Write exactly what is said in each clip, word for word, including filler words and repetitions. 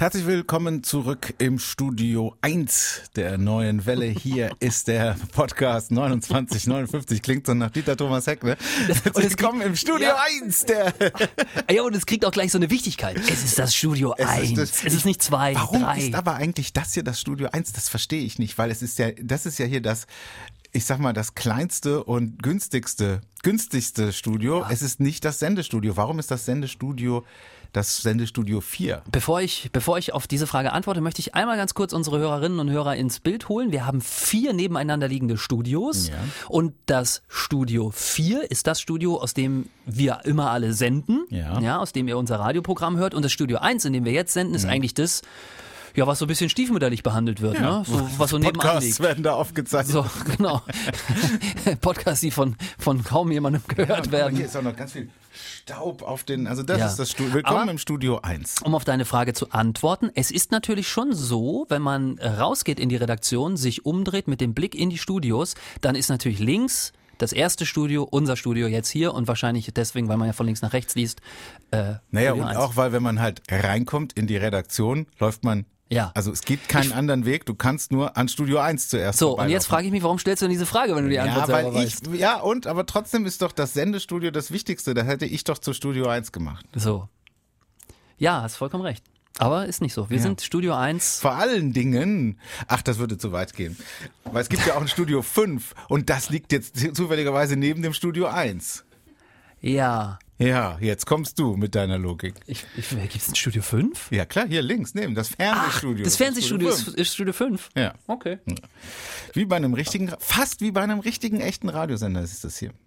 Herzlich willkommen zurück im Studio eins der neuen Welle. Hier ist der Podcast neunundzwanzig neunundfünfzig. Klingt so nach Dieter Thomas Heck, ne? Und es kommen im Studio ja. eins der... Ja, und es kriegt auch gleich so eine Wichtigkeit. Es ist das Studio es eins. Ist das, es ist nicht zwei, warum drei. ist aber eigentlich das hier das Studio eins? Das verstehe ich nicht, weil es ist ja, das ist ja hier das... Ich sag mal, das kleinste und günstigste, günstigste Studio. Ja. Es ist nicht das Sendestudio. Warum ist das Sendestudio das Sendestudio vier? Bevor ich, bevor ich auf diese Frage antworte, möchte ich einmal ganz kurz unsere Hörerinnen und Hörer ins Bild holen. Wir haben vier nebeneinander liegende Studios. Ja. Und das Studio vier ist das Studio, aus dem wir immer alle senden. Ja. Ja, aus dem ihr unser Radioprogramm hört. Und das Studio eins, in dem wir jetzt senden, ist ja. eigentlich das... Ja, was so ein bisschen stiefmütterlich behandelt wird, ja. ne? So, was so nebenan Podcasts liegt. werden da aufgezeichnet. So, genau. Podcasts, die von, von kaum jemandem gehört ja, werden. Hier ist auch noch ganz viel Staub auf den, also das ja. ist das Studio. Willkommen Aber, im Studio eins. Um auf deine Frage zu antworten, es ist natürlich schon so, wenn man rausgeht in die Redaktion, sich umdreht mit dem Blick in die Studios, dann ist natürlich links das erste Studio, unser Studio jetzt hier und wahrscheinlich deswegen, weil man ja von links nach rechts liest. Äh, naja, und eins. Auch, weil wenn man halt reinkommt in die Redaktion, läuft man Ja. Also es gibt keinen ich, anderen Weg, du kannst nur an Studio eins zuerst So, und jetzt frage ich mich, warum stellst du denn diese Frage, wenn du die Antwort ja, selber weil weißt? Ich, ja, und, aber trotzdem ist doch das Sendestudio das Wichtigste, das hätte ich doch zu Studio eins gemacht. So. Ja, hast vollkommen recht. Aber ist nicht so. Wir ja. sind Studio eins. Vor allen Dingen, ach, das würde zu weit gehen. Weil es gibt ja auch ein Studio fünf und das liegt jetzt zufälligerweise neben dem Studio eins. Ja. Ja, jetzt kommst du mit deiner Logik. Ich, ich, gibt es ein Studio fünf? Ja klar, hier links neben, das Fernsehstudio. Ach, das Fernsehstudio ist, ist Studio fünf? Ja. Okay. Wie bei einem richtigen, fast wie bei einem richtigen, echten Radiosender ist das hier.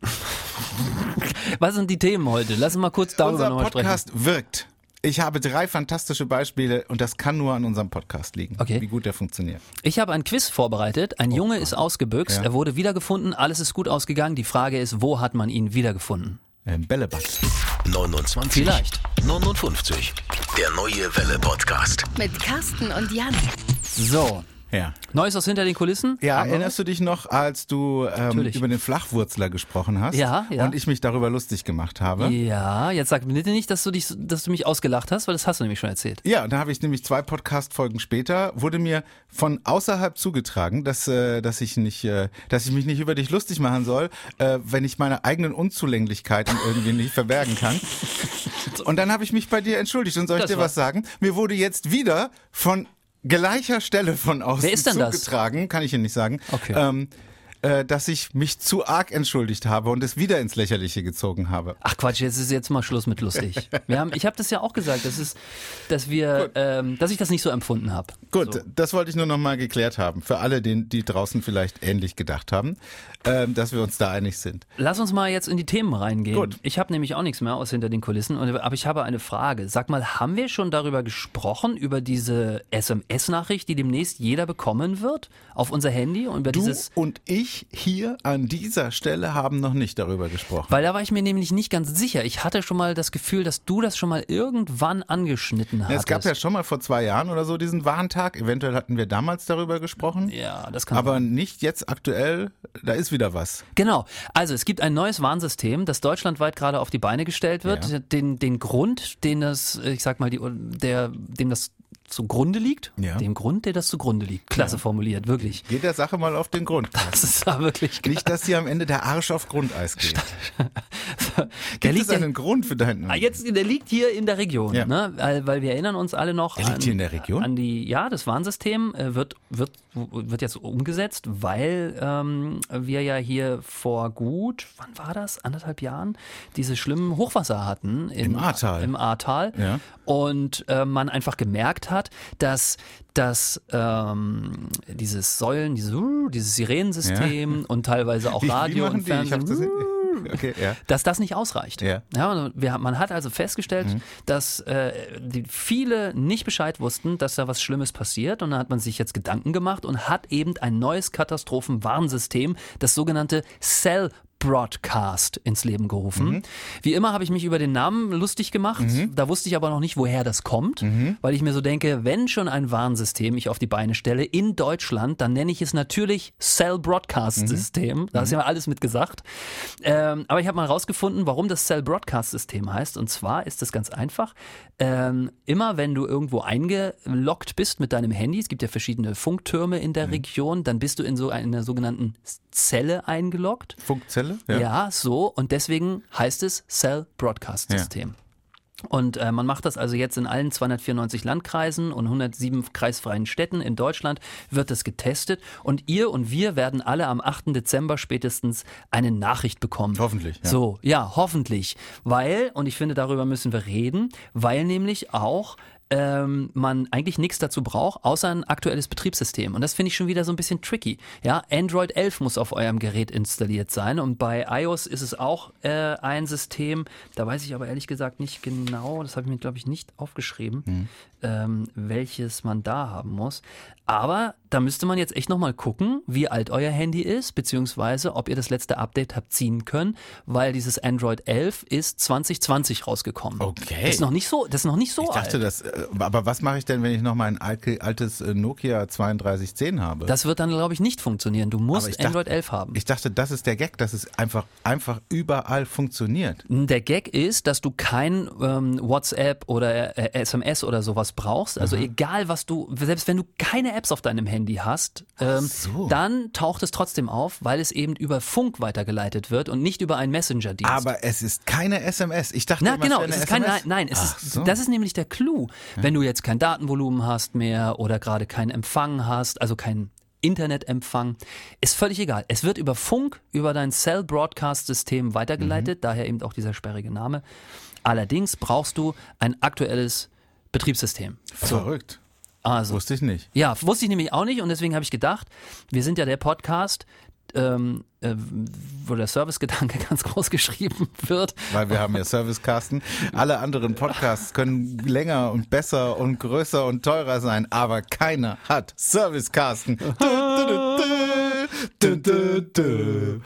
Was sind die Themen heute? Lass uns mal kurz darüber nochmal sprechen. Unser Podcast wirkt. Ich habe drei fantastische Beispiele und das kann nur an unserem Podcast liegen, okay. wie gut der funktioniert. Ich habe ein Quiz vorbereitet. Ein oh, Junge ist ausgebüxt, ja. er wurde wiedergefunden, alles ist gut ausgegangen. Die Frage ist, wo hat man ihn wiedergefunden? Im Bällebad. neunundzwanzig. Vielleicht. neunundfünfzig. Der neue Welle-Podcast. Mit Carsten und Jan. So. Ja. Neues aus hinter den Kulissen? Ja, Aber erinnerst du dich noch, als du ähm, über den Flachwurzler gesprochen hast? Ja, ja. Und ich mich darüber lustig gemacht habe? Ja, jetzt sag bitte nicht, dass du dich, dass du mich ausgelacht hast, weil das hast du nämlich schon erzählt. Ja, da habe ich nämlich zwei Podcast-Folgen später, wurde mir von außerhalb zugetragen, dass, äh, dass ich nicht, äh, dass ich mich nicht über dich lustig machen soll, äh, wenn ich meine eigenen Unzulänglichkeiten irgendwie nicht verbergen kann. Und dann habe ich mich bei dir entschuldigt und soll ich das dir was sagen? Mir wurde jetzt wieder von gleicher Stelle von außen Wer ist denn zugetragen, das? kann ich Ihnen nicht sagen, okay. ähm, äh, dass ich mich zu arg entschuldigt habe und es wieder ins Lächerliche gezogen habe. Ach Quatsch, jetzt ist jetzt mal Schluss mit lustig. Wir haben, ich habe das ja auch gesagt, das ist, dass wir, ähm, dass ich das nicht so empfunden habe. Gut, so. Das wollte ich nur noch mal geklärt haben, für alle, die, die draußen vielleicht ähnlich gedacht haben, ähm, dass wir uns da einig sind. Lass uns mal jetzt in die Themen reingehen. Gut. Ich habe nämlich auch nichts mehr aus hinter den Kulissen, aber ich habe eine Frage. Sag mal, haben wir schon darüber gesprochen, über diese S M S-Nachricht, die demnächst jeder bekommen wird, auf unser Handy? Und über du dieses und ich hier an dieser Stelle haben noch nicht darüber gesprochen. Weil da war ich mir nämlich nicht ganz sicher. Ich hatte schon mal das Gefühl, dass du das schon mal irgendwann angeschnitten hattest. Ja, es gab ja schon mal vor zwei Jahren oder so diesen Warntag. Eventuell hatten wir damals darüber gesprochen. Ja, das kann Aber sein. nicht jetzt aktuell. Da ist wieder was. Genau. Also es gibt ein neues Warnsystem, das deutschlandweit gerade auf die Beine gestellt wird. Ja. Den, den Grund, den das, ich sag mal, die, der, dem das zugrunde liegt, ja. dem Grund, der das zugrunde liegt. Klasse ja. formuliert, wirklich. Geht der Sache mal auf den Grund. Das ist da wirklich geil. Nicht, dass hier am Ende der Arsch auf Grundeis geht. der Gibt liegt es einen ja, Grund für deinen? Ah, jetzt, der liegt hier in der Region, ja. ne? weil, weil wir erinnern uns alle noch er liegt an, hier in der Region? an die, ja, das Warnsystem äh, wird, wird, wird jetzt umgesetzt, weil ähm, wir ja hier vor gut, wann war das? Anderthalb Jahren, diese schlimmen Hochwasser hatten im, Im Ahrtal. Im Ahrtal. Ja. Und äh, man einfach gemerkt hat, dass dass ähm, dieses Säulen, dieses, uh, dieses Sirenensystem ja. und teilweise auch wie, Radio wie und Fernsehen, das okay, ja. dass das nicht ausreicht. Ja. Ja, wir, man hat also festgestellt, mhm. dass äh, die viele nicht Bescheid wussten, dass da was Schlimmes passiert, und dann hat man sich jetzt Gedanken gemacht und hat eben ein neues Katastrophenwarnsystem, das sogenannte Cell Broadcast ins Leben gerufen. Mhm. Wie immer habe ich mich über den Namen lustig gemacht. Mhm. Da wusste ich aber noch nicht, woher das kommt, mhm. weil ich mir so denke, wenn schon ein Warnsystem ich auf die Beine stelle in Deutschland, dann nenne ich es natürlich Cell Broadcast System. Mhm. Da ist ja alles mit gesagt. Ähm, aber ich habe mal rausgefunden, warum das Cell Broadcast System heißt. Und zwar ist es ganz einfach. Ähm, immer wenn du irgendwo eingeloggt bist mit deinem Handy, es gibt ja verschiedene Funktürme in der mhm. Region, dann bist du in so einer sogenannten Zelle eingeloggt. Funkzelle? Ja. ja, so. Und deswegen heißt es Cell Broadcast System. Ja. Und äh, man macht das also jetzt in allen zweihundertvierundneunzig Landkreisen und hundertsieben kreisfreien Städten in Deutschland wird das getestet. Und ihr und wir werden alle am achten Dezember spätestens eine Nachricht bekommen. Hoffentlich. Ja. So, ja, hoffentlich. Weil, und ich finde, darüber müssen wir reden, weil nämlich auch ähm, man eigentlich nichts dazu braucht, außer ein aktuelles Betriebssystem. Und das finde ich schon wieder so ein bisschen tricky. Ja, Android elf muss auf eurem Gerät installiert sein und bei iOS ist es auch äh, ein System, da weiß ich aber ehrlich gesagt nicht genau, das habe ich mir glaube ich nicht aufgeschrieben, mhm. ähm, welches man da haben muss. Aber da müsste man jetzt echt nochmal gucken, wie alt euer Handy ist, beziehungsweise ob ihr das letzte Update habt ziehen können, weil dieses Android elf ist zwanzig zwanzig rausgekommen. Okay. Das ist noch nicht so, das ist noch nicht so ich dachte, alt. Das, aber was mache ich denn, wenn ich noch mein altes Nokia zweiunddreißig zehn habe? Das wird dann, glaube ich, nicht funktionieren. Du musst dachte, Android elf haben. Ich dachte, das ist der Gag, dass es einfach, einfach überall funktioniert. Der Gag ist, dass du kein ähm, WhatsApp oder äh, S M S oder sowas brauchst. Also mhm. egal, was du, selbst wenn du keine Apps auf deinem Handy hast, ähm, so. dann taucht es trotzdem auf, weil es eben über Funk weitergeleitet wird und nicht über einen Messenger-Dienst. Aber es ist keine S M S. Ich dachte, Na, immer, genau, es, es ist kein, nein, nein, es ist, so. das ist nämlich der Clou. Ja. Wenn du jetzt kein Datenvolumen hast mehr oder gerade keinen Empfang hast, also kein Internetempfang, ist völlig egal. Es wird über Funk, über dein Cell Broadcast System weitergeleitet, mhm. daher eben auch dieser sperrige Name. Allerdings brauchst du ein aktuelles Betriebssystem. Verrückt. So. Also, wusste ich nicht. Ja, wusste ich nämlich auch nicht und deswegen habe ich gedacht, wir sind ja der Podcast, ähm, äh, wo der Servicegedanke ganz groß geschrieben wird. Weil wir haben ja Servicecasten. Alle anderen Podcasts können länger und besser und größer und teurer sein, aber keiner hat Servicecasten. Du, du, du, du, du, du.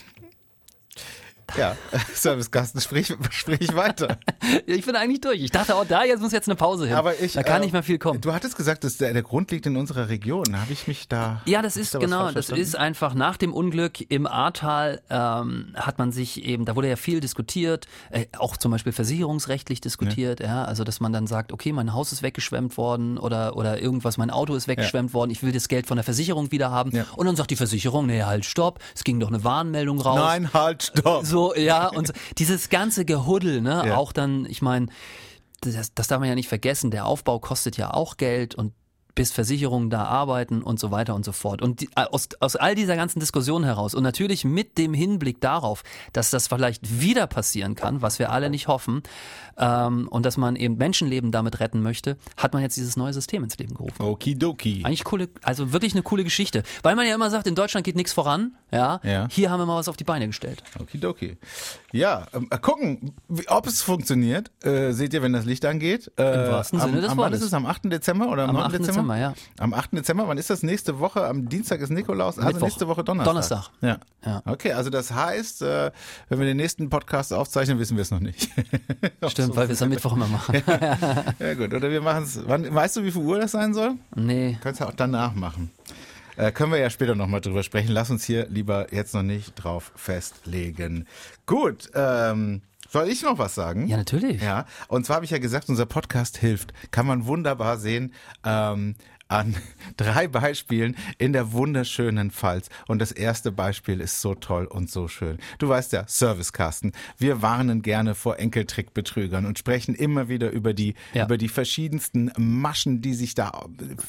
Ja, Servicecasten, sprich, sprich weiter. Ich bin eigentlich durch. Ich dachte auch da, jetzt muss jetzt eine Pause hin. Aber ich, da kann äh, nicht mehr viel kommen. Du hattest gesagt, dass der, der Grund liegt in unserer Region. Habe ich mich da... Ja, das ist da genau, das ist einfach nach dem Unglück im Ahrtal ähm, hat man sich eben, da wurde ja viel diskutiert, äh, auch zum Beispiel versicherungsrechtlich diskutiert, ja. ja, also dass man dann sagt, okay, mein Haus ist weggeschwemmt worden oder, oder irgendwas, mein Auto ist weggeschwemmt ja. worden, ich will das Geld von der Versicherung wieder haben. Ja. Und dann sagt die Versicherung, nee, halt, stopp, es ging doch eine Warnmeldung raus. Nein, halt, stopp. So, ja, und so. Dieses ganze Gehuddel, ne, ja. auch dann, ich meine, das, das darf man ja nicht vergessen, der Aufbau kostet ja auch Geld und bis Versicherungen da arbeiten und so weiter und so fort. Und die, aus, aus all dieser ganzen Diskussion heraus und natürlich mit dem Hinblick darauf, dass das vielleicht wieder passieren kann, was wir alle nicht hoffen, ähm, und dass man eben Menschenleben damit retten möchte, hat man jetzt dieses neue System ins Leben gerufen. Okidoki. Eigentlich coole, also wirklich eine coole Geschichte. Weil man ja immer sagt, in Deutschland geht nichts voran, ja? ja. Hier haben wir mal was auf die Beine gestellt. Okidoki. Ja, ähm, gucken, wie, ob es funktioniert, äh, seht ihr, wenn das Licht angeht. Äh, Im wahrsten am, Sinne des am, Wortes. Wann ist es? Am achten Dezember oder am, am neunten Dezember? Dezember, ja. Am achten Dezember, wann ist das? Nächste Woche, am Dienstag ist Nikolaus, also Mittwoch. nächste Woche Donnerstag. Donnerstag. Ja. ja. Okay, also das heißt, äh, wenn wir den nächsten Podcast aufzeichnen, wissen wir es noch nicht. Stimmt, so weil wir es am Mittwoch immer machen. ja. ja gut, oder wir machen es, weißt du, wie viel Uhr das sein soll? Nee. Kannst du auch danach machen. Äh, können wir ja später nochmal drüber sprechen. Lass uns hier lieber jetzt noch nicht drauf festlegen. Gut, ähm, soll ich noch was sagen? Ja, natürlich. Ja, und zwar habe ich ja gesagt, unser Podcast hilft. Kann man wunderbar sehen, ähm, an drei Beispielen in der wunderschönen Pfalz. Und das erste Beispiel ist so toll und so schön. Du weißt ja, Servicecasten. Wir warnen gerne vor Enkeltrickbetrügern und sprechen immer wieder über die, ja. über die verschiedensten Maschen, die sich da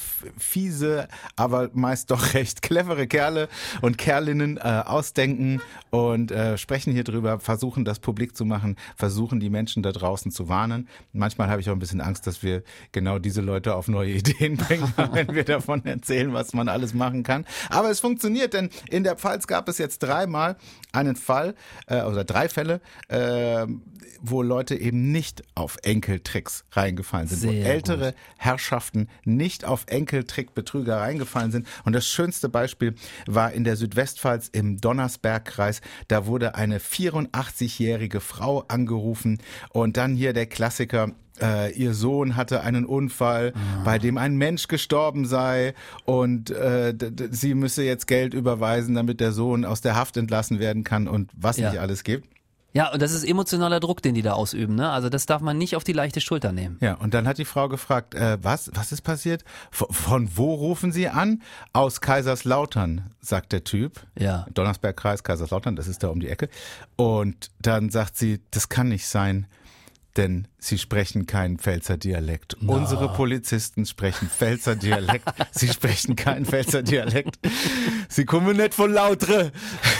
fiese, aber meist doch recht clevere Kerle und Kerlinnen äh, ausdenken und äh, sprechen hier drüber, versuchen das publik zu machen, versuchen die Menschen da draußen zu warnen. Manchmal habe ich auch ein bisschen Angst, dass wir genau diese Leute auf neue Ideen bringen. wenn wir davon erzählen, was man alles machen kann. Aber es funktioniert, denn in der Pfalz gab es jetzt dreimal einen Fall, äh, oder drei Fälle, äh, wo Leute eben nicht auf Enkeltricks reingefallen sind. Sehr wo ältere gut. Herrschaften nicht auf Enkeltrickbetrüger reingefallen sind. Und das schönste Beispiel war in der Südwestpfalz im Donnersbergkreis. Da wurde eine vierundachtzigjährige Frau angerufen und dann hier der Klassiker. Äh, ihr Sohn hatte einen Unfall, ah. bei dem ein Mensch gestorben sei und äh, d- d- sie müsse jetzt Geld überweisen, damit der Sohn aus der Haft entlassen werden kann und was Ja. nicht alles gibt. Ja, und das ist emotionaler Druck, den die da ausüben, ne? Also das darf man nicht auf die leichte Schulter nehmen. Ja, und dann hat die Frau gefragt, äh, was, was ist passiert? Von, von wo rufen Sie an? Aus Kaiserslautern, sagt der Typ. Ja. Donnersbergkreis, Kaiserslautern, das ist da um die Ecke. Und dann sagt sie, das kann nicht sein. Denn sie sprechen keinen Pfälzer Dialekt. No. Unsere Polizisten sprechen Pfälzer Dialekt. Sie sprechen keinen Pfälzer Dialekt. Sie kommen nicht von Lautre.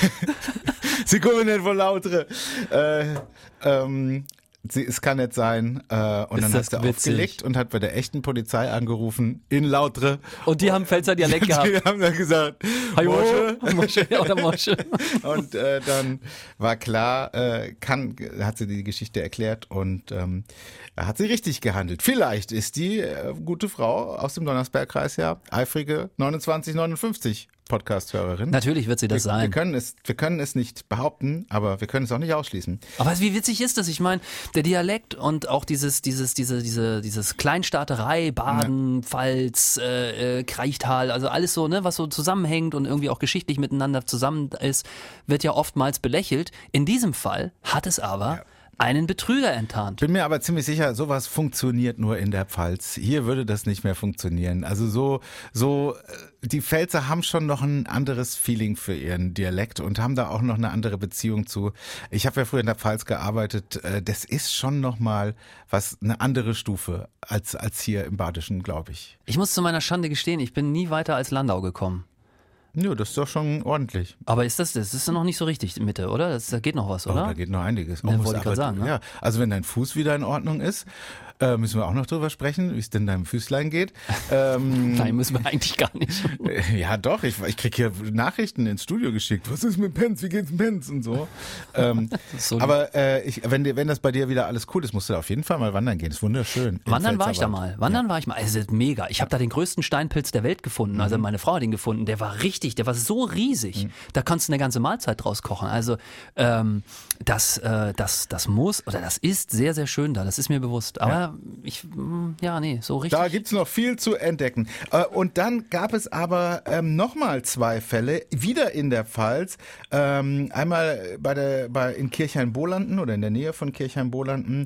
Sie kommen nicht von Lautre. Äh, ähm, sie, es kann nicht sein. Äh, und Ist dann das hat sie witzig. aufgelegt und hat bei der echten Polizei angerufen in Lautre. Und die haben Pfälzer Dialekt gehabt. Die haben dann gesagt, Hallo, Mosche. Mosche, ja, oder Mosche. Und äh, dann war klar, äh, kann, hat sie die Geschichte erklärt und ähm, hat sie richtig gehandelt. Vielleicht ist die äh, gute Frau aus dem Donnersbergkreis ja eifrige neunundzwanzig neunundfünfzig Podcast-Hörerin. Natürlich wird sie das wir, sein. Wir können es, wir können es nicht behaupten, aber wir können es auch nicht ausschließen. Aber wie witzig ist das? Ich meine, der Dialekt und auch dieses, dieses, diese, diese, dieses Kleinstaaterei, Baden, ja. Pfalz, äh, äh, Kraichtal, also alles so, ne, was so zusammenhängt und irgendwie auch geschichtlich miteinander zusammen ist, wird ja oftmals belächelt. In diesem Fall hat es aber ja. einen Betrüger enttarnt. Bin mir aber ziemlich sicher, sowas funktioniert nur in der Pfalz. Hier würde das nicht mehr funktionieren. Also so, so, die Pfälzer haben schon noch ein anderes Feeling für ihren Dialekt und haben da auch noch eine andere Beziehung zu. Ich habe ja früher in der Pfalz gearbeitet. Das ist schon noch mal was, eine andere Stufe als, als hier im Badischen, glaube ich. Ich muss zu meiner Schande gestehen, ich bin nie weiter als Landau gekommen. Ja, das ist doch schon ordentlich. Aber ist das, das ist noch nicht so richtig Mitte, oder? Das, da geht noch was, oder? Oh, da geht noch einiges. Ja, wollte ich gerade sagen, ne? Ja, also wenn dein Fuß wieder in Ordnung ist, äh, müssen wir auch noch drüber sprechen, wie es denn deinem Füßlein geht. Ähm, Nein, müssen wir eigentlich gar nicht. Ja doch, ich, ich kriege hier Nachrichten ins Studio geschickt. Was ist mit Pence? Wie geht's mit Pence? Und so. ähm, so aber äh, ich, wenn, wenn das bei dir wieder alles cool ist, musst du da auf jeden Fall mal wandern gehen. Das ist wunderschön. Wandern war ich da mal. Wandern ja. war ich mal. Also mega. Ich habe da den größten Steinpilz der Welt gefunden. Also meine Frau hat ihn gefunden. Der war richtig, der war so riesig. Mhm. Da kannst du eine ganze Mahlzeit draus kochen. Also ähm, das, äh, das, das muss oder das ist sehr, sehr schön da. Das ist mir bewusst. Aber ja. ich, ja, nee, so richtig. Da gibt's noch viel zu entdecken. Und dann gab es aber ähm, nochmal zwei Fälle, wieder in der Pfalz. Ähm, einmal bei der, bei, in Kirchheim-Bolanden oder in der Nähe von Kirchheim-Bolanden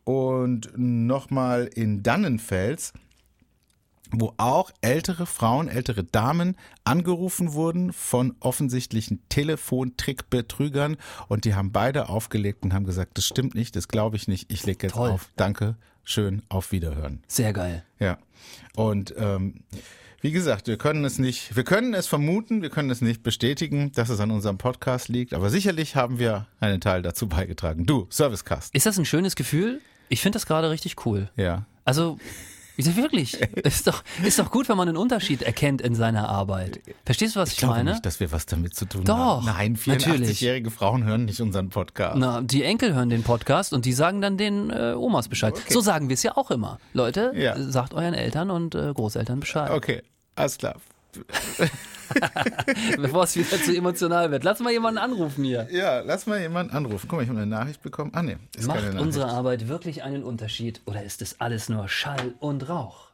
und nochmal in Dannenfels, wo auch ältere Frauen, ältere Damen angerufen wurden von offensichtlichen Telefontrickbetrügern und die haben beide aufgelegt und haben gesagt, das stimmt nicht, das glaube ich nicht, ich lege jetzt Toll. auf. Danke, schön, auf Wiederhören. Sehr geil. Ja, und ähm, wie gesagt, wir können es nicht, wir können es vermuten, wir können es nicht bestätigen, dass es an unserem Podcast liegt, aber sicherlich haben wir einen Teil dazu beigetragen. Du, Servicecast. Ist das ein schönes Gefühl? Ich finde das gerade richtig cool. Ja. Also wirklich, ist doch, ist doch gut, wenn man einen Unterschied erkennt in seiner Arbeit. Verstehst du, was ich, ich glaube meine? nicht, dass wir was damit zu tun doch, haben. Nein, vierundachtzigjährige Frauen hören nicht unseren Podcast. Na, die Enkel hören den Podcast und die sagen dann den äh, Omas Bescheid. Okay. So sagen wir es ja auch immer. Leute, ja. sagt euren Eltern und äh, Großeltern Bescheid. Okay, alles klar. Bevor es wieder zu emotional wird. Lass mal jemanden anrufen hier. Ja, lass mal jemanden anrufen. Guck mal, ich habe eine Nachricht bekommen. Ah, nee, ist Macht keine Nachricht. unsere Arbeit wirklich einen Unterschied oder ist es alles nur Schall und Rauch?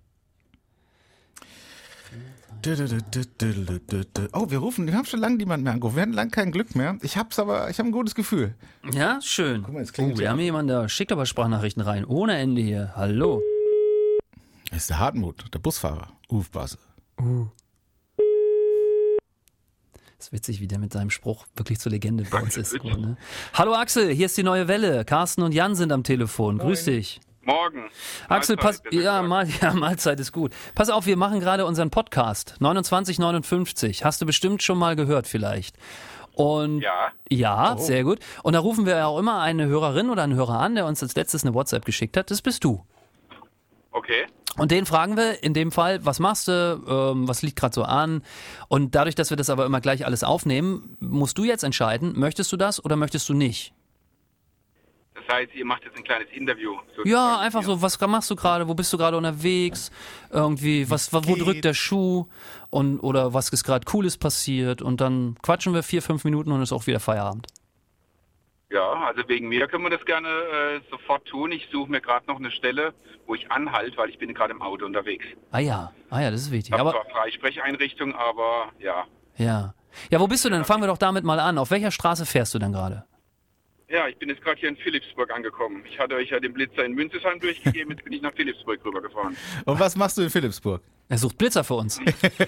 Oh, wir rufen, wir haben schon lange niemanden mehr angerufen. Wir hatten lange kein Glück mehr. Ich hab's aber, ich habe ein gutes Gefühl. Ja, schön. Guck mal, jetzt oh, klingelt wir haben hier jemanden, der schickt aber Sprachnachrichten rein. Ohne Ende hier. Hallo. Das ist der Hartmut, der Busfahrer. Ufbase. Uh. Das ist witzig, wie der mit seinem Spruch wirklich zur Legende bei uns ist. Gut, ne? Hallo Axel, hier ist die neue Welle. Carsten und Jan sind am Telefon. Moin. Grüß dich. Morgen. Axel, pass, ja, mal, ja, Mahlzeit ist gut. Pass auf, wir machen gerade unseren Podcast. neunundzwanzig neunundfünfzig. Hast du bestimmt schon mal gehört vielleicht. Und ja. Ja, oh. sehr gut. Und da rufen wir ja auch immer eine Hörerin oder einen Hörer an, der uns als letztes eine WhatsApp geschickt hat. Das bist du. Okay. Und den fragen wir in dem Fall, was machst du, ähm, was liegt gerade so an? Und dadurch, dass wir das aber immer gleich alles aufnehmen, musst du jetzt entscheiden, möchtest du das oder möchtest du nicht? Das heißt, ihr macht jetzt ein kleines Interview. Ja, einfach so, was machst du gerade, wo bist du gerade unterwegs, irgendwie, was, wo drückt der Schuh und oder was ist gerade Cooles passiert und dann quatschen wir vier, fünf Minuten und ist auch wieder Feierabend. Ja, also wegen mir können wir das gerne äh, sofort tun. Ich suche mir gerade noch eine Stelle, wo ich anhalte, weil ich bin gerade im Auto unterwegs. Ah ja, ah ja, das ist wichtig. Ich habe Aber zwar Freisprecheinrichtung, aber ja. ja, ja, wo bist du denn? Fangen wir doch damit mal an. Auf welcher Straße fährst du denn gerade? Ja, ich bin jetzt gerade hier in Philipsburg angekommen. Ich hatte euch ja den Blitzer in Münzesheim durchgegeben, jetzt bin ich nach Philipsburg rübergefahren. Und was machst du in Philipsburg? Er sucht Blitzer für uns.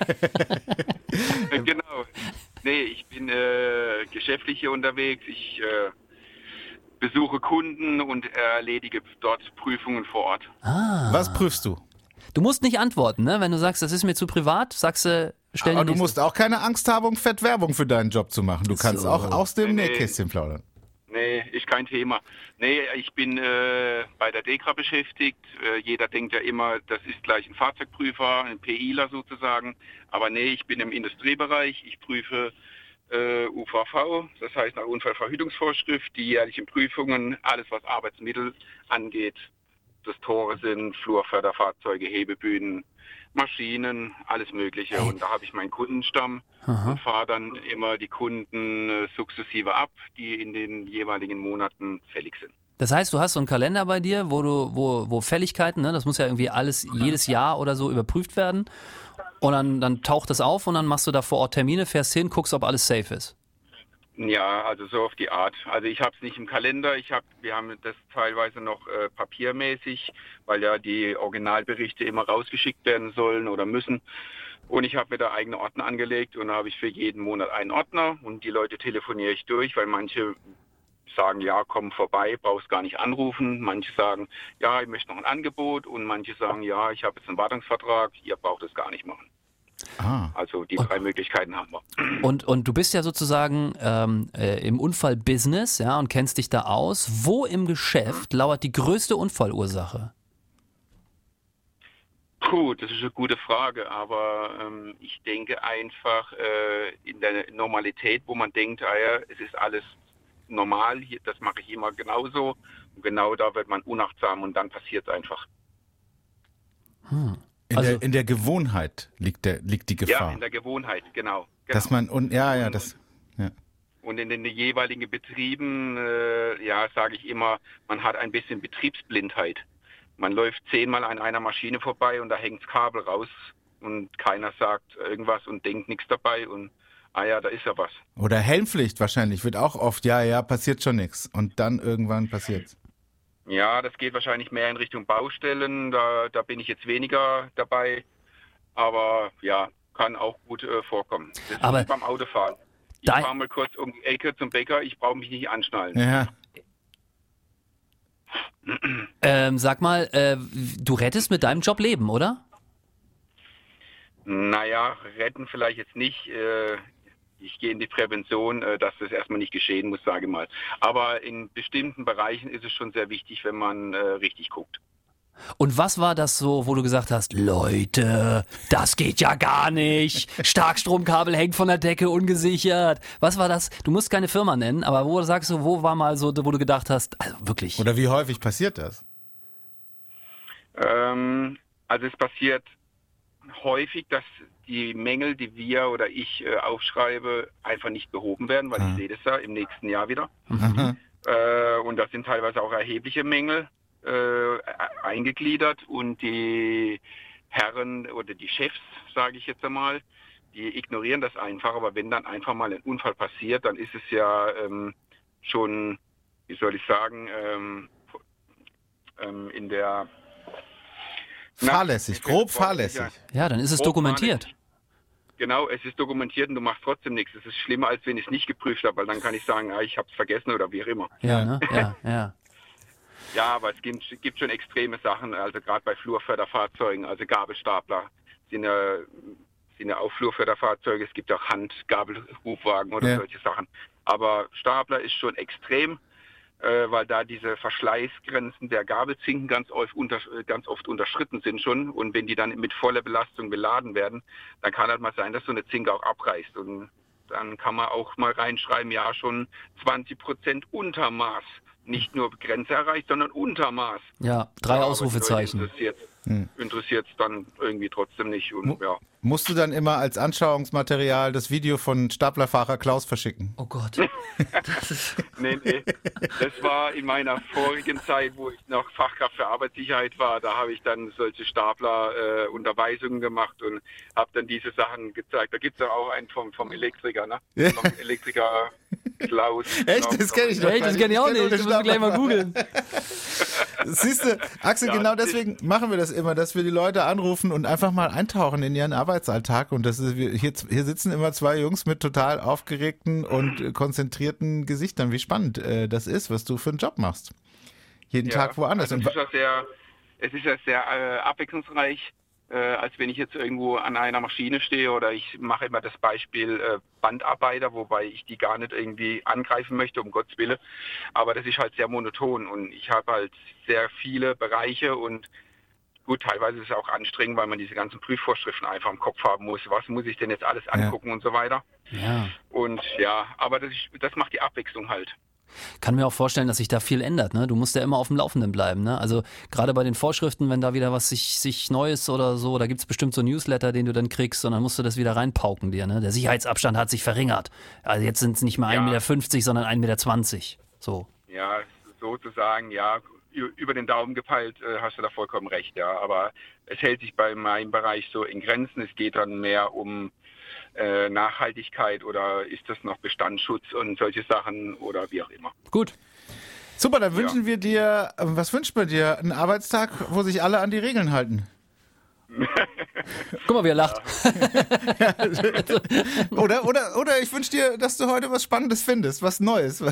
Genau. Nee, ich bin äh, geschäftlich hier unterwegs. Ich äh, besuche Kunden und erledige dort Prüfungen vor Ort. Ah. Was prüfst du? Du musst nicht antworten, ne? Wenn du sagst, das ist mir zu privat, sagst du, stell Aber die du musst auch keine Angst haben, um fett Werbung für deinen Job zu machen. Du kannst So. auch aus dem Nee. Nähkästchen plaudern. Nee, ist kein Thema. Nee, ich bin äh, bei der DEKRA beschäftigt. Äh, jeder denkt ja immer, das ist gleich ein Fahrzeugprüfer, ein PIler sozusagen. Aber nee, ich bin im Industriebereich. Ich prüfe äh, U V V, das heißt nach Unfallverhütungsvorschrift, die jährlichen Prüfungen, alles was Arbeitsmittel angeht. Das Tore sind Flurförderfahrzeuge, Hebebühnen, Maschinen, alles Mögliche. Hey. Und da habe ich meinen Kundenstamm Aha. und fahre dann immer die Kunden äh, sukzessive ab, die in den jeweiligen Monaten fällig sind. Das heißt, du hast so einen Kalender bei dir, wo du, wo, wo Fälligkeiten, ne, das muss ja irgendwie alles jedes Jahr oder so überprüft werden. Und dann, dann taucht das auf und dann machst du da vor Ort Termine, fährst hin, guckst, ob alles safe ist. Ja, also so auf die Art. Also ich habe es nicht im Kalender. Ich hab, wir haben das teilweise noch äh, papiermäßig, weil ja die Originalberichte immer rausgeschickt werden sollen oder müssen. Und ich habe mir da eigene Ordner angelegt und da habe ich für jeden Monat einen Ordner und die Leute telefoniere ich durch, weil manche sagen, ja, komm vorbei, brauchst gar nicht anrufen. Manche sagen, ja, ich möchte noch ein Angebot und manche sagen, ja, ich habe jetzt einen Wartungsvertrag, ihr braucht es gar nicht machen. Ah. Also die drei Möglichkeiten haben wir. Und, und du bist ja sozusagen ähm, äh, im Unfallbusiness, ja, und kennst dich da aus. Wo im Geschäft lauert die größte Unfallursache? Puh, das ist eine gute Frage, aber ähm, ich denke einfach äh, in der Normalität, wo man denkt, ah ja, es ist alles normal, hier, das mache ich immer genauso. Und genau da wird man unachtsam und dann passiert es einfach. Hm. In, Also- der, in der Gewohnheit liegt, der, liegt die Gefahr. Ja, in der Gewohnheit, genau. genau. Dass man, und ja, ja, das, ja. Und in den jeweiligen Betrieben, äh, ja, sage ich immer, man hat ein bisschen Betriebsblindheit. Man läuft zehnmal an einer Maschine vorbei und da hängt das Kabel raus und keiner sagt irgendwas und denkt nichts dabei und ah ja, da ist ja was. Oder Helmpflicht wahrscheinlich wird auch oft, ja, ja, passiert schon nichts. Und dann irgendwann passiert's. Ja, das geht wahrscheinlich mehr in Richtung Baustellen, da, da bin ich jetzt weniger dabei, aber ja, kann auch gut äh, vorkommen. Das ist Aber wie beim Autofahren. Ich dein- fahre mal kurz um die Ecke zum Bäcker, ich brauche mich nicht anschnallen. Ja. Ähm, sag mal, äh, du rettest mit deinem Job Leben, oder? Naja, retten vielleicht jetzt nicht. Äh, ich gehe in die Prävention, äh, dass das erstmal nicht geschehen muss, sage ich mal. Aber in bestimmten Bereichen ist es schon sehr wichtig, wenn man äh, richtig guckt. Und was war das so, wo du gesagt hast, Leute, das geht ja gar nicht. Starkstromkabel hängt von der Decke ungesichert. Was war das? Du musst keine Firma nennen, aber wo sagst du, wo war mal so, wo du gedacht hast, also wirklich. Oder wie häufig passiert das? Ähm, also es passiert häufig, dass die Mängel, die wir oder ich äh, aufschreibe, einfach nicht behoben werden, weil Ah. ich sehe das ja im nächsten Jahr wieder. Aha. Äh, und das sind teilweise auch erhebliche Mängel äh, eingegliedert und die Herren oder die Chefs, sage ich jetzt einmal, die ignorieren das einfach, aber wenn dann einfach mal ein Unfall passiert, dann ist es ja ähm, schon, wie soll ich sagen, ähm, ähm, in der Fahrlässig, Na, grob ja. fahrlässig. Ja, dann ist es Grob dokumentiert. fahrlässig. Genau, es ist dokumentiert und du machst trotzdem nichts. Es ist schlimmer, als wenn ich es nicht geprüft habe, weil dann kann ich sagen, ah, ich habe es vergessen oder wie auch immer. Ja, ne? Ja, ja. Ja, aber es gibt, gibt schon extreme Sachen, also gerade bei Flurförderfahrzeugen, also Gabelstapler sind ja, sind ja auch Flurförderfahrzeuge, es gibt auch Handgabelhubwagen oder Ja. solche Sachen. Aber Stapler ist schon extrem. äh, weil da diese Verschleißgrenzen der Gabelzinken ganz oft, unter, ganz oft unterschritten sind schon. Und wenn die dann mit voller Belastung beladen werden, dann kann halt mal sein, dass so eine Zinke auch abreißt. Und dann kann man auch mal reinschreiben, ja, schon zwanzig Prozent Untermaß. Nicht nur Grenze erreicht, sondern Untermaß. Ja, drei ja, Ausrufezeichen. Interessiert es dann irgendwie trotzdem nicht. Und, ja. Musst du dann immer als Anschauungsmaterial das Video von Staplerfahrer Klaus verschicken? Oh Gott. Das ist nee, nee. Das war in meiner vorigen Zeit, wo ich noch Fachkraft für Arbeitssicherheit war. Da habe ich dann solche Stapler-Unterweisungen äh, gemacht und habe dann diese Sachen gezeigt. Da gibt es ja auch einen vom, vom Elektriker, ne? Vom Elektriker Klaus. Echt? Das kenne ich noch. Echt, das kenne ich auch nicht. Das müssen wir gleich mal googeln. Siehst du, Axel, ja, genau deswegen machen wir das immer, dass wir die Leute anrufen und einfach mal eintauchen in ihren Arbeitsalltag. Und das ist, hier, hier sitzen immer zwei Jungs mit total aufgeregten und konzentrierten Gesichtern. Wie spannend äh, das ist, was du für einen Job machst. Jeden ja, Tag woanders. Also es, ist ja sehr, es ist ja sehr äh, abwechslungsreich, äh, als wenn ich jetzt irgendwo an einer Maschine stehe oder ich mache immer das Beispiel äh, Bandarbeiter, wobei ich die gar nicht irgendwie angreifen möchte, um Gottes Willen. Aber das ist halt sehr monoton und ich habe halt sehr viele Bereiche und gut, teilweise ist es auch anstrengend, weil man diese ganzen Prüfvorschriften einfach im Kopf haben muss. Was muss ich denn jetzt alles angucken ja. und so weiter. Ja. Und ja, aber das, ist, das macht die Abwechslung halt. Kann mir auch vorstellen, dass sich da viel ändert. Ne? Du musst ja immer auf dem Laufenden bleiben. Ne? Also gerade bei den Vorschriften, wenn da wieder was sich, sich Neues oder so, da gibt es bestimmt so einen Newsletter, den du dann kriegst und dann musst du das wieder reinpauken dir. Ne? Der Sicherheitsabstand hat sich verringert. Also jetzt sind es nicht mehr ja. ein Meter fünfzig, sondern ein Meter zwanzig. So. Ja, sozusagen, ja. Über den Daumen gepeilt äh, hast du da vollkommen recht, ja. Aber es hält sich bei meinem Bereich so in Grenzen. Es geht dann mehr um äh, Nachhaltigkeit oder ist das noch Bestandsschutz und solche Sachen oder wie auch immer. Gut. Super, dann wünschen ja. wir dir, was wünscht man dir? Einen Arbeitstag, wo sich alle an die Regeln halten. Guck mal, wie er lacht. Ja. oder, oder, oder ich wünsche dir, dass du heute was Spannendes findest, was Neues.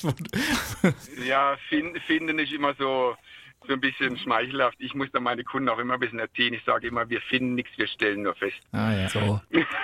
Ja, finden find ist immer so, so ein bisschen schmeichelhaft. Ich muss dann meine Kunden auch immer ein bisschen erziehen. Ich sage immer, wir finden nichts, wir stellen nur fest. Ah ja. So.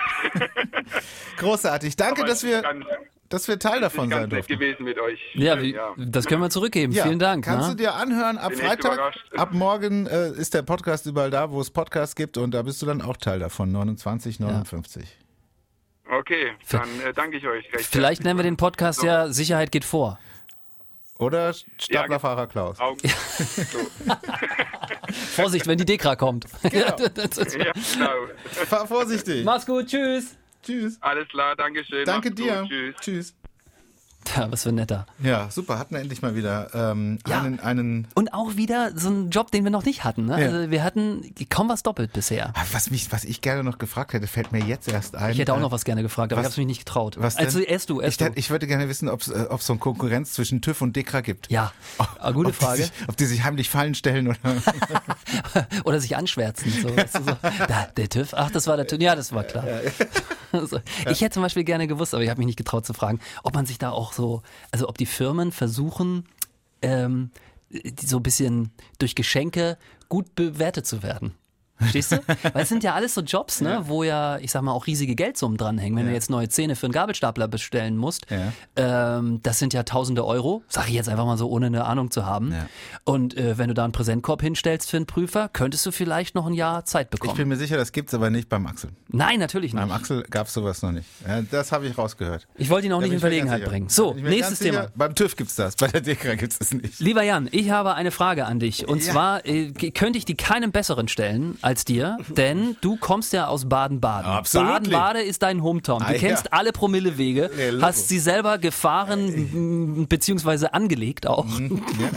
Großartig. Danke, dass wir... dass wir Teil davon sein durften. Gewesen mit euch. Ja, wie, ja, das können wir zurückgeben. Ja, Vielen Dank. Kannst na? du dir anhören, ab Bin Freitag, ab morgen äh, ist der Podcast überall da, wo es Podcasts gibt und da bist du dann auch Teil davon, neunundzwanzig neunundfünfzig. Ja. Okay, dann äh, danke ich euch recht. Vielleicht nennen wir den Podcast so. ja Sicherheit geht vor. Oder Staplerfahrer ja, Klaus. Augen. So. Vorsicht, wenn die Dekra kommt. Genau. Ja, genau. Fahr vorsichtig. Mach's gut, tschüss. Tschüss. Alles klar, danke schön. Danke Mach's dir. Gut, tschüss. Tschüss. Ja, was für ein netter. Ja, super. Hatten wir endlich mal wieder ähm, ja. einen, einen... Und auch wieder so einen Job, den wir noch nicht hatten. Ne? Ja. Also wir hatten kaum was doppelt bisher. Was, mich, was ich gerne noch gefragt hätte, fällt mir jetzt erst ein. Ich hätte auch noch was gerne gefragt, aber was, ich habe es mich nicht getraut. Was denn? Also erst du, erst ich, du. Ich würde gerne wissen, ob es äh, so eine Konkurrenz zwischen TÜV und Dekra gibt. Ja, oh, gute ob Frage. Die sich, ob die sich heimlich Fallen stellen oder... oder sich anschwärzen. So, weißt du, so. Da, der TÜV, ach, das war der TÜV. Ja, das war klar. So. Ich hätte zum Beispiel gerne gewusst, aber ich habe mich nicht getraut zu fragen, ob man sich da auch so, also ob die Firmen versuchen, ähm, so ein bisschen durch Geschenke gut bewertet zu werden. Verstehst du? Weil es sind ja alles so Jobs, ne, ja. wo ja, ich sag mal, auch riesige Geldsummen dranhängen. Wenn ja. du jetzt neue Zähne für einen Gabelstapler bestellen musst, ja. ähm, das sind ja tausende Euro, sag ich jetzt einfach mal so, ohne eine Ahnung zu haben. Ja. Und äh, wenn du da einen Präsentkorb hinstellst für einen Prüfer, könntest du vielleicht noch ein Jahr Zeit bekommen. Ich bin mir sicher, das gibt's aber nicht beim Axel. Nein, natürlich nicht. Beim Axel gab's sowas noch nicht. Ja, das habe ich rausgehört. Ich wollte ihn auch da nicht in Verlegenheit bringen. So, nächstes Thema. Beim TÜV gibt's das, bei der Dekra gibt's das nicht. Lieber Jan, ich habe eine Frage an dich. Und ja. zwar äh, könnte ich die keinem besseren stellen als dir, denn du kommst ja aus Baden-Baden. Absolut. Baden-Baden ist dein Hometown. Du ah, kennst ja. alle Promillewege, ja, hast sie selber gefahren bzw. angelegt auch. Mhm. Ja.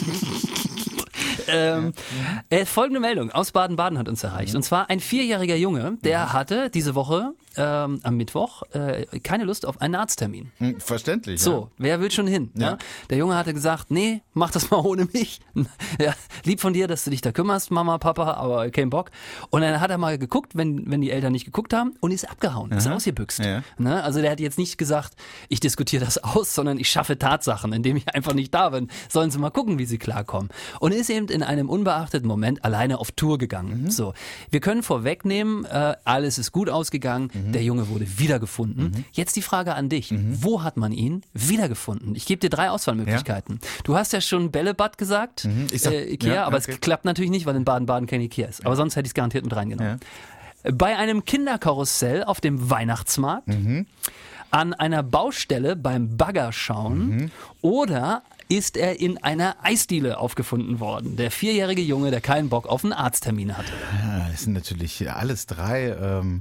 Ähm, äh, folgende Meldung aus Baden-Baden hat uns erreicht. Und zwar ein vierjähriger Junge, der hatte diese Woche ähm, am Mittwoch äh, keine Lust auf einen Arzttermin. Verständlich. So, ja. wer will schon hin? Ja. Ja? Der Junge hatte gesagt, nee, mach das mal ohne mich. Ja, lieb von dir, dass du dich da kümmerst, Mama, Papa, aber kein Bock. Und dann hat er mal geguckt, wenn, wenn die Eltern nicht geguckt haben und ist abgehauen, Aha. ist ausgebüxt. Ja. Ne? Also der hat jetzt nicht gesagt, ich diskutiere das aus, sondern ich schaffe Tatsachen, indem ich einfach nicht da bin. Sollen sie mal gucken, wie sie klarkommen. Und ist eben in einem unbeachteten Moment alleine auf Tour gegangen. Mhm. So, wir können vorwegnehmen, äh, alles ist gut ausgegangen. Mhm. Mhm. Der Junge wurde wiedergefunden. Mhm. Jetzt die Frage an dich. Mhm. Wo hat man ihn wiedergefunden? Ich gebe dir drei Auswahlmöglichkeiten. Ja. Du hast ja schon Bällebad gesagt, mhm. ich sag, äh, Ikea, ja, aber okay. es klappt natürlich nicht, weil in Baden-Baden kein Ikea ist. Aber ja. sonst hätte ich es garantiert mit reingenommen. Ja. Bei einem Kinderkarussell auf dem Weihnachtsmarkt, mhm. an einer Baustelle beim Baggerschauen mhm. oder ist er in einer Eisdiele aufgefunden worden. Der vierjährige Junge, der keinen Bock auf einen Arzttermin hatte. Ja, das sind natürlich alles drei ähm,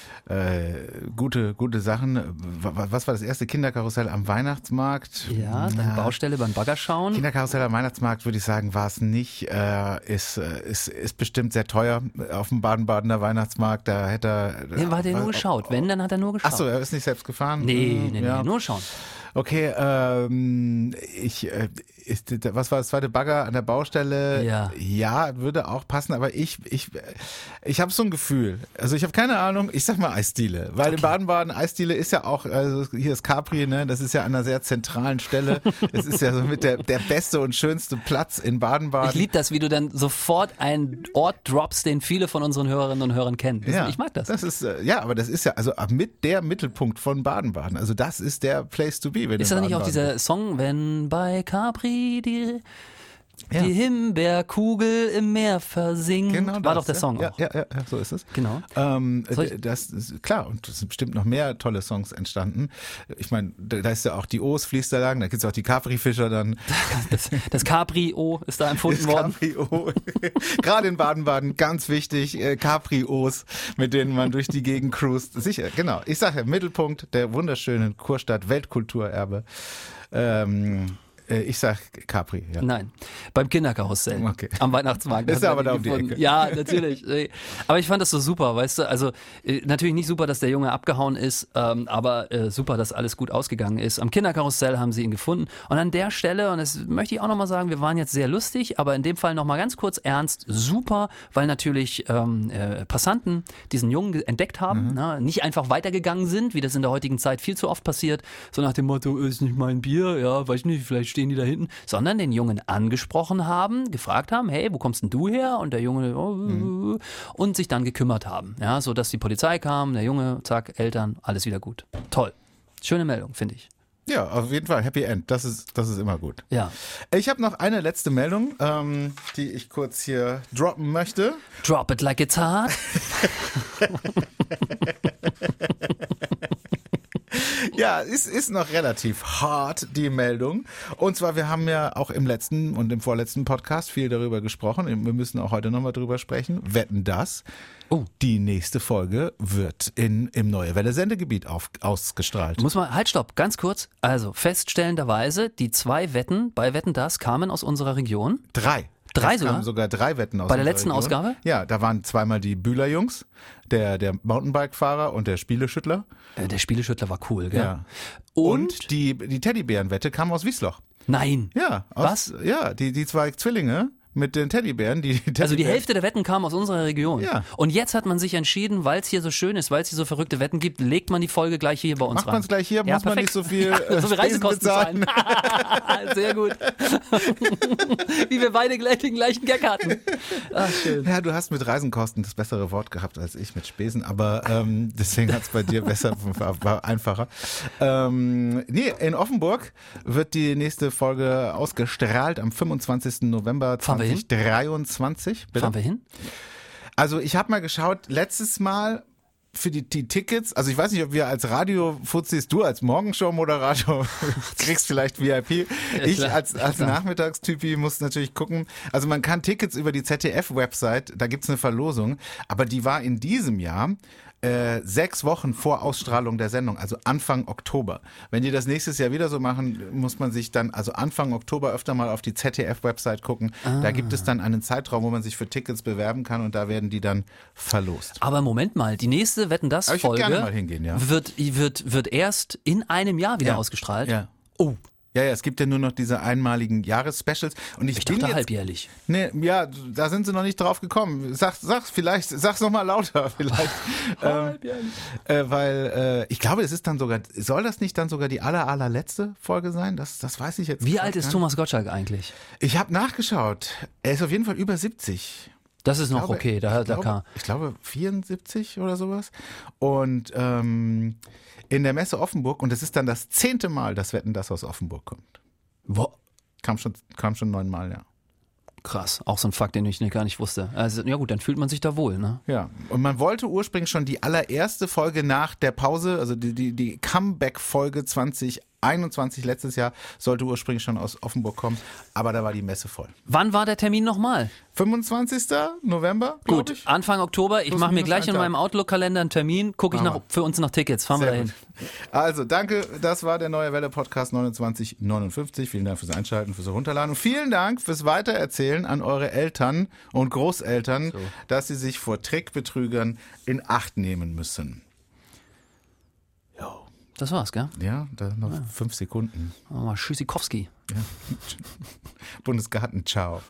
äh, gute, gute Sachen. Was war das erste? Kinderkarussell am Weihnachtsmarkt? Ja, dann ja. Baustelle beim Baggerschauen. Kinderkarussell am Weihnachtsmarkt, würde ich sagen, war es nicht. Äh, ist, ist, ist bestimmt sehr teuer auf dem Baden-Badener Weihnachtsmarkt. Da hätte er... Nee, war der nur geschaut. Wenn, dann hat er nur geschaut. Achso, er ist nicht selbst gefahren? Nee, nee, ja. nee, nur schauen. Okay, ähm, ich, äh, ist, was war das zweite Bagger an der Baustelle? Ja. Ja, würde auch passen, aber ich, ich, ich habe so ein Gefühl. Also ich habe keine Ahnung, ich sag mal Eisdiele, weil okay. in Baden-Baden Eisdiele ist ja auch, also hier ist Capri, ne, das ist ja an einer sehr zentralen Stelle. Es ist ja so mit der, der beste und schönste Platz in Baden-Baden. Ich liebe das, wie du dann sofort einen Ort droppst, den viele von unseren Hörerinnen und Hörern kennen. Das, ja, ich mag das. Das ist, ja, aber das ist ja also mit der Mittelpunkt von Baden-Baden. Also das ist der Place to be. Wenn ist das nicht auch dieser Song, wenn bei Capri die, ja. die Himbeerkugel im Meer versinkt? Genau war das, doch der ja. Song ja, auch. Ja, ja, ja, so ist es. Genau. Ähm, das ist klar, und es sind bestimmt noch mehr tolle Songs entstanden. Ich meine, da ist ja auch die O's fließt da lang, da gibt es auch die Capri-Fischer dann. Das, das Capri-O ist da empfunden das worden. Capri-O. Gerade in Baden-Baden, ganz wichtig, äh, Capri-O's, mit denen man durch die Gegend cruist. Sicher, genau. Ich sage ja, Mittelpunkt der wunderschönen Kurstadt, Weltkulturerbe. Ähm, Ich sag Capri, ja. Nein, beim Kinderkarussell okay. am Weihnachtsmarkt. Ist ja aber da um die Ecke. Ja, natürlich. Aber ich fand das so super, weißt du, also natürlich nicht super, dass der Junge abgehauen ist, ähm, aber äh, super, dass alles gut ausgegangen ist. Am Kinderkarussell haben sie ihn gefunden und an der Stelle, und das möchte ich auch nochmal sagen, wir waren jetzt sehr lustig, aber in dem Fall nochmal ganz kurz ernst, super, weil natürlich ähm, äh, Passanten diesen Jungen entdeckt haben, mhm. na, nicht einfach weitergegangen sind, wie das in der heutigen Zeit viel zu oft passiert, so nach dem Motto, ist nicht mein Bier, ja, weiß nicht, vielleicht stehen die da hinten, sondern den Jungen angesprochen haben, gefragt haben, hey, wo kommst denn du her? Und der Junge, oh, mhm. und sich dann gekümmert haben, ja, so dass die Polizei kam, der Junge, zack, Eltern, alles wieder gut. Toll. Schöne Meldung, finde ich. Ja, auf jeden Fall Happy End. Das ist, das ist immer gut. Ja. Ich habe noch eine letzte Meldung, ähm, die ich kurz hier droppen möchte. Drop it like it's hot. Ja, es ist noch relativ hart, die Meldung. Und zwar, wir haben ja auch im letzten und im vorletzten Podcast viel darüber gesprochen. Wir müssen auch heute nochmal drüber sprechen. Wetten, das. Oh. Die nächste Folge wird in, im Neue Welle Sendegebiet auf, ausgestrahlt. Muss man, halt, stopp, ganz kurz. Also, feststellenderweise, die zwei Wetten bei Wetten, das kamen aus unserer Region. Drei. Drei es sogar? kamen sogar drei Wetten aus Bei der letzten Region. Ausgabe? Ja, da waren zweimal die Bühler-Jungs, der, der Mountainbike-Fahrer und der Spieleschüttler. Äh, der Spieleschüttler war cool, gell? Ja. Und, und die, die Teddybärenwette kam aus Wiesloch. Nein. Ja. Aus, Was? Ja, die, die zwei Zwillinge mit den Teddybären. Die Teddybären. Also die Hälfte der Wetten kam aus unserer Region. Ja. Und jetzt hat man sich entschieden, weil es hier so schön ist, weil es hier so verrückte Wetten gibt, legt man die Folge gleich hier bei uns Macht rein. Macht man es gleich hier, ja, muss perfekt. man nicht so viel, ja, so viel Reisekosten zahlen. Sehr gut. Wie wir beide gleich den gleichen Gag hatten. Ach, schön. Ja, du hast mit Reisenkosten das bessere Wort gehabt als ich mit Spesen, aber ähm, deswegen hat es bei dir besser, war, war einfacher. Ähm, nee, in Offenburg wird die nächste Folge ausgestrahlt am fünfundzwanzigsten November zweitausenddreiundzwanzig. Bitte? Fahren wir hin? Also ich habe mal geschaut, letztes Mal für die, die Tickets, also ich weiß nicht, ob wir als Radio-Fuzis, du als Morgenshow-Moderator kriegst vielleicht V I P. Ja, ich als, als Nachmittagstypi muss natürlich gucken. Also man kann Tickets über die Z D F-Website, da gibt's eine Verlosung, aber die war in diesem Jahr äh, sechs Wochen vor Ausstrahlung der Sendung, also Anfang Oktober. Wenn die das nächstes Jahr wieder so machen, muss man sich dann, also Anfang Oktober öfter mal auf die Z D F-Website gucken. Ah. Da gibt es dann einen Zeitraum, wo man sich für Tickets bewerben kann und da werden die dann verlost. Aber Moment mal, die nächste Wetten, das Aber ich Folge gerne mal hingehen, ja. wird, wird, wird erst in einem Jahr wieder ja. ausgestrahlt? Ja. Oh. Ja, ja, es gibt ja nur noch diese einmaligen Jahresspecials und ich, ich bin dachte jetzt, halbjährlich. Nee, ja, da sind sie noch nicht drauf gekommen. Sag, sag's vielleicht, sag's noch mal lauter vielleicht. halbjährlich. Ähm, äh, weil äh, ich glaube, es ist dann sogar, soll das nicht dann sogar die aller allerletzte Folge sein? Das, das weiß ich jetzt. Wie alt ist Thomas Gottschalk eigentlich? Ich habe nachgeschaut. Er ist auf jeden Fall über siebzig. Das ist noch glaube, okay, da, ich, da glaube, kann. ich glaube vierundsiebzig oder sowas. Und ähm, in der Messe Offenburg, und das ist dann das zehnte Mal, dass Wetten, dass aus Offenburg kommt. Wo? Kam schon, kam schon neunmal, ja. Krass, auch so ein Fakt, den ich gar nicht wusste. Also, ja gut, dann fühlt man sich da wohl, ne? Ja, und man wollte ursprünglich schon die allererste Folge nach der Pause, also die, die, die Comeback-Folge zwanzig einundzwanzig letztes Jahr, sollte ursprünglich schon aus Offenburg kommen, aber da war die Messe voll. Wann war der Termin nochmal? fünfundzwanzigsten November, glaube Gut, ich. Anfang Oktober. Ich Plus, mache mir minus gleich ein in Tag. meinem Outlook-Kalender einen Termin. Gucke ich Machen nach, wir. für uns nach Tickets. Fahren wir Sehr dahin. gut. Also, danke. Das war der Neue Welle Podcast neunundzwanzig neunundfünfzig. Vielen Dank fürs Einschalten, fürs Herunterladen. Und vielen Dank fürs Weitererzählen an eure Eltern und Großeltern, dass sie sich vor Trickbetrügern in Acht nehmen müssen. Jo. Das war's, gell? Ja, da noch fünf Sekunden. Oh, mal Tschüssikowski. Ja. Bundesgarten, ciao.